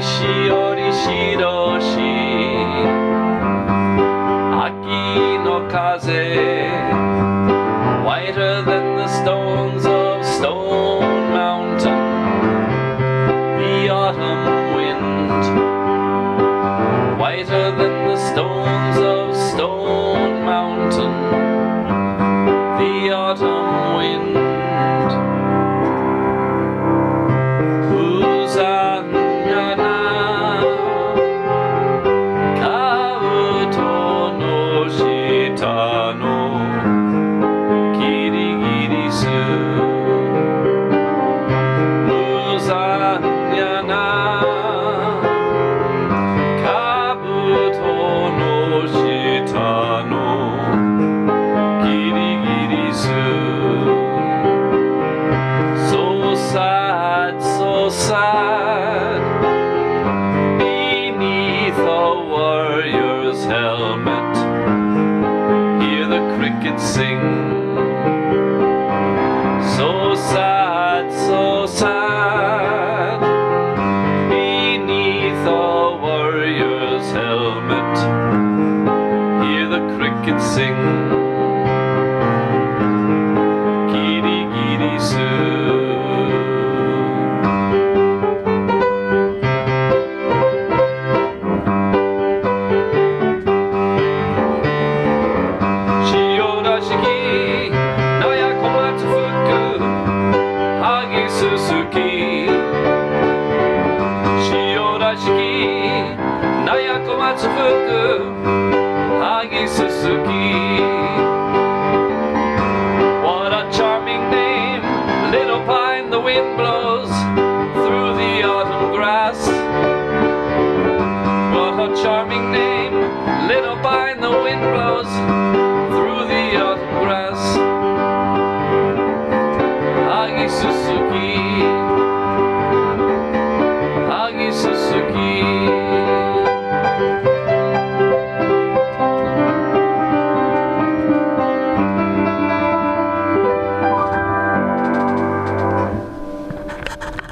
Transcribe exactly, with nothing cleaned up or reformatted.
しおりしろし秋の風 Whiter than the stones of Stone Mountain The autumn wind Whiter than the stones of Stone Mountain The autumn wind Sad beneath a warrior's helmet, hear the crickets sing. So sad, so sad beneath a warrior's helmet, hear the crickets sing. Giri giri su. Suzuki Shiorashiki Nayako Matsufuku Hagi Suzuki What a charming name Little pine the wind blows Through the autumn grass What a charming name Little pine the wind blows Through the autumn grass Hagi Suzuki Hagi Suzuki